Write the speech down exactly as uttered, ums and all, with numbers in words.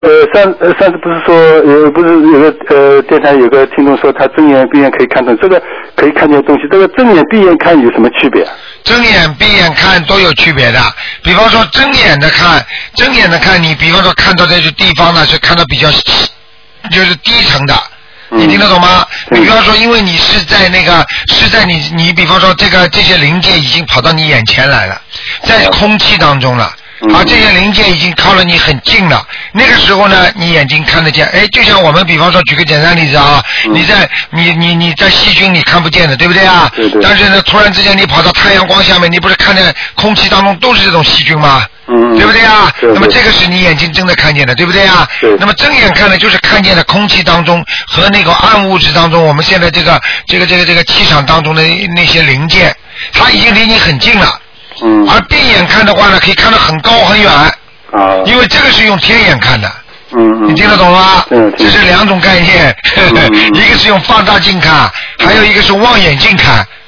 呃，上呃上次不是说呃不是有个呃电台有个听众说他睁眼闭眼可以看懂，这个可以看见东西，这个睁眼闭眼看有什么区别？ 睁眼闭眼看都有区别的，比方说睁眼的看，睁眼的看你，比方说看到这些地方呢是看到比较就是低层的。你听得懂吗？嗯、比方说，因为你是在那个是在你你比方说这个这些灵界已经跑到你眼前来了，在空气当中了。而这些零件已经靠了你很近了，那个时候呢，你眼睛看得见。哎，就像我们比方说，举个简单例子啊，嗯、你在你你你在细菌你看不见的，对不对啊？ 对对。 但是呢，突然之间你跑到太阳光下面，你不是看见空气当中都是这种细菌吗？ 嗯。 对不对啊？ 对对。 那么这个是你眼睛睁着看见的，对不对啊？ 对。 那么睁眼看的就是看见的空气当中和那个暗物质当中，我们现在这个这个这个这个气场当中的那些零件，它已经离你很近了。嗯。而闭眼看的话呢，可以看得很高很远。啊，因为这个是用天眼看的，嗯嗯，你听得懂吗？嗯，这是两种概念，呵呵嗯、一个是用放大镜看，还有一个是望远镜看，